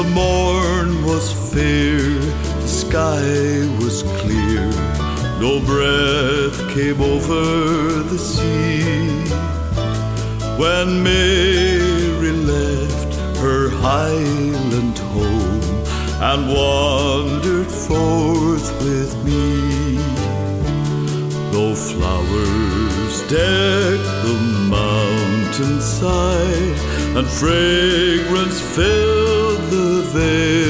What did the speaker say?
morn was fair, the sky was clear, no breath came over the sea. When Mary left her highland home and wandered forth with me, though flowers decked the mountainside and fragrance filled the vale,